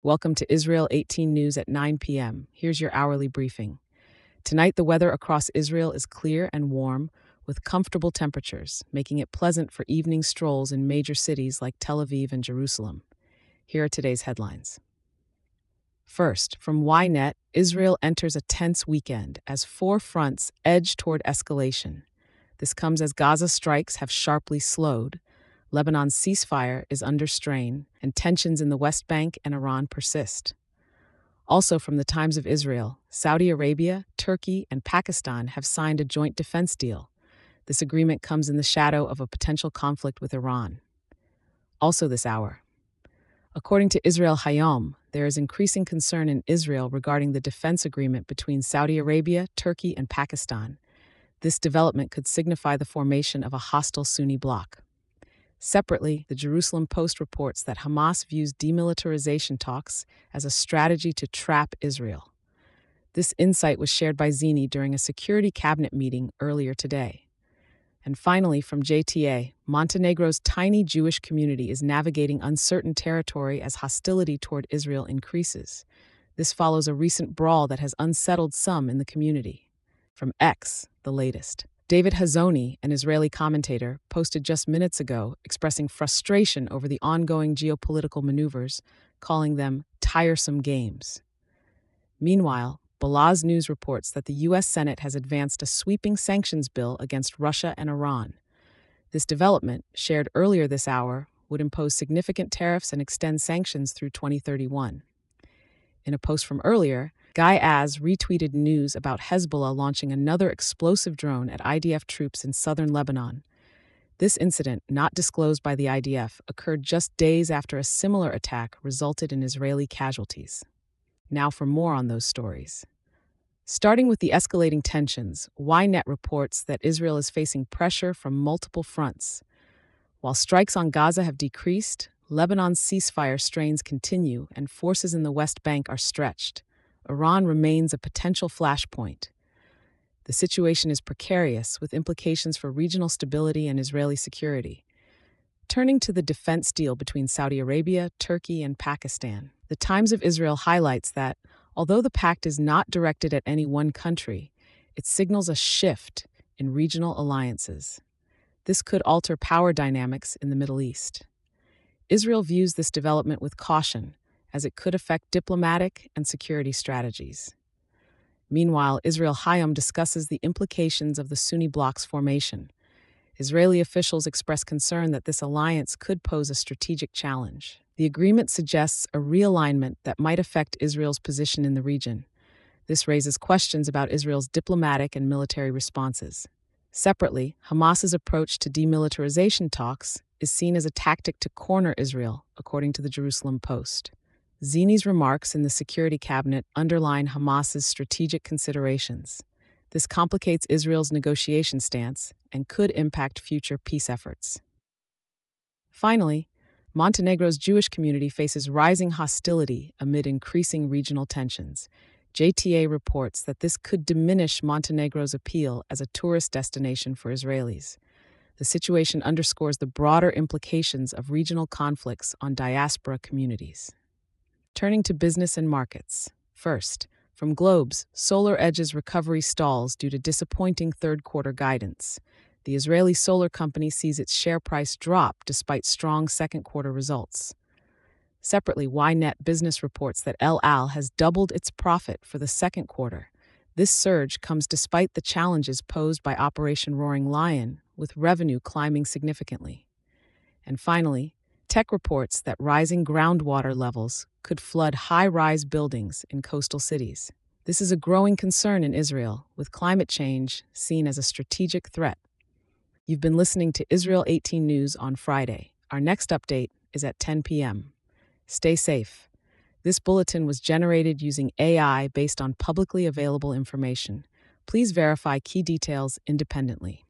Welcome to Israel 18 News at 9 p.m. Here's your hourly briefing. Tonight, the weather across Israel is clear and warm, with comfortable temperatures, making it pleasant for evening strolls in major cities like Tel Aviv and Jerusalem. Here are today's headlines. First, from Ynet, Israel enters a tense weekend as four fronts edge toward escalation. This comes as Gaza strikes have sharply slowed, Lebanon's ceasefire is under strain, and tensions in the West Bank and Iran persist. Also from the Times of Israel, Saudi Arabia, Turkey, and Pakistan have signed a joint defense deal. This agreement comes in the shadow of a potential conflict with Iran. Also this hour, according to Israel Hayom, there is increasing concern in Israel regarding the defense agreement between Saudi Arabia, Turkey, and Pakistan. This development could signify the formation of a hostile Sunni bloc. Separately, the Jerusalem Post reports that Hamas views demilitarization talks as a strategy to trap Israel. This insight was shared by Zini during a security cabinet meeting earlier today. And finally, from JTA, Montenegro's tiny Jewish community is navigating uncertain territory as hostility toward Israel increases. This follows a recent brawl that has unsettled some in the community. From X, the latest. David Hazony, an Israeli commentator, posted just minutes ago expressing frustration over the ongoing geopolitical maneuvers, calling them tiresome games. Meanwhile, Balaz News reports that the U.S. Senate has advanced a sweeping sanctions bill against Russia and Iran. This development, shared earlier this hour, would impose significant tariffs and extend sanctions through 2031. In a post from earlier, Guy Az retweeted news about Hezbollah launching another explosive drone at IDF troops in southern Lebanon. This incident, not disclosed by the IDF, occurred just days after a similar attack resulted in Israeli casualties. Now for more on those stories. Starting with the escalating tensions, Ynet reports that Israel is facing pressure from multiple fronts. While strikes on Gaza have decreased, Lebanon's ceasefire strains continue and forces in the West Bank are stretched. Iran remains a potential flashpoint. The situation is precarious, with implications for regional stability and Israeli security. Turning to the defense deal between Saudi Arabia, Turkey, and Pakistan, the Times of Israel highlights that, although the pact is not directed at any one country, it signals a shift in regional alliances. This could alter power dynamics in the Middle East. Israel views this development with caution, as it could affect diplomatic and security strategies. Meanwhile, Israel Hayom discusses the implications of the Sunni bloc's formation. Israeli officials express concern that this alliance could pose a strategic challenge. The agreement suggests a realignment that might affect Israel's position in the region. This raises questions about Israel's diplomatic and military responses. Separately, Hamas's approach to demilitarization talks is seen as a tactic to corner Israel, according to the Jerusalem Post. Zini's remarks in the Security Cabinet underline Hamas's strategic considerations. This complicates Israel's negotiation stance and could impact future peace efforts. Finally, Montenegro's Jewish community faces rising hostility amid increasing regional tensions. JTA reports that this could diminish Montenegro's appeal as a tourist destination for Israelis. The situation underscores the broader implications of regional conflicts on diaspora communities. Turning to business and markets. First, from Globes, SolarEdge's recovery stalls due to disappointing third-quarter guidance. The Israeli solar company sees its share price drop despite strong second-quarter results. Separately, Ynet Business reports that El Al has doubled its profit for the second quarter. This surge comes despite the challenges posed by Operation Roaring Lion, with revenue climbing significantly. And finally, Tech reports that rising groundwater levels could flood high-rise buildings in coastal cities. This is a growing concern in Israel, with climate change seen as a strategic threat. You've been listening to Israel 18 News on Friday. Our next update is at 10 p.m. Stay safe. This bulletin was generated using AI based on publicly available information. Please verify key details independently.